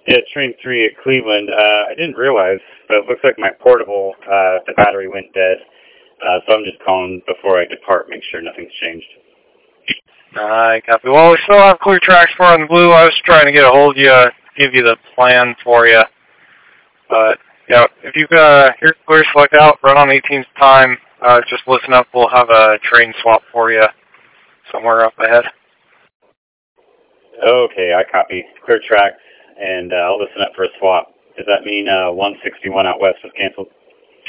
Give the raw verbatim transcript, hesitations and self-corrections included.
Yeah, train three at Cleveland. Uh, I didn't realize, but it looks like my portable, uh, the battery went dead. Uh, so I'm just calling before I depart, make sure nothing's changed. I copy. Well, we still have clear tracks for on the blue. I was trying to get a hold of you, uh, give you the plan for you. But, yeah, if you uh, hear clear, select out, run on eighteenth time, uh, just listen up. We'll have a train swap for you somewhere up ahead. Okay, I copy. Clear tracks, and uh, I'll listen up for a swap. Does that mean uh, one sixty-one out west was canceled?